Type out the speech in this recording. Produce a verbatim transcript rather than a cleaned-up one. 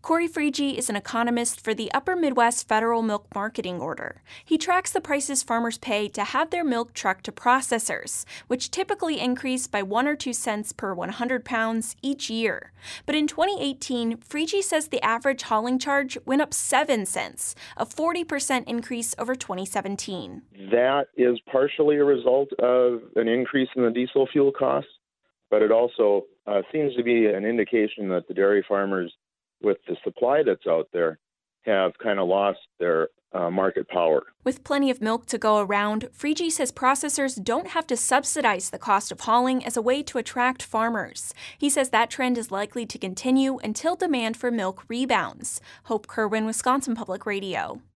Corey Frigie is an economist for the Upper Midwest Federal Milk Marketing Order. He tracks the prices farmers pay to have their milk trucked to processors, which typically increase by one or two cents per one hundred pounds each year. But in twenty eighteen, Frigie says the average hauling charge went up seven cents, a forty percent increase over twenty seventeen. That is partially a result of an increase in the diesel fuel costs, but it also uh, seems to be an indication that the dairy farmers, with the supply that's out there, have kind of lost their uh, market power. With plenty of milk to go around, Frigie says processors don't have to subsidize the cost of hauling as a way to attract farmers. He says that trend is likely to continue until demand for milk rebounds. Hope Kerwin, Wisconsin Public Radio.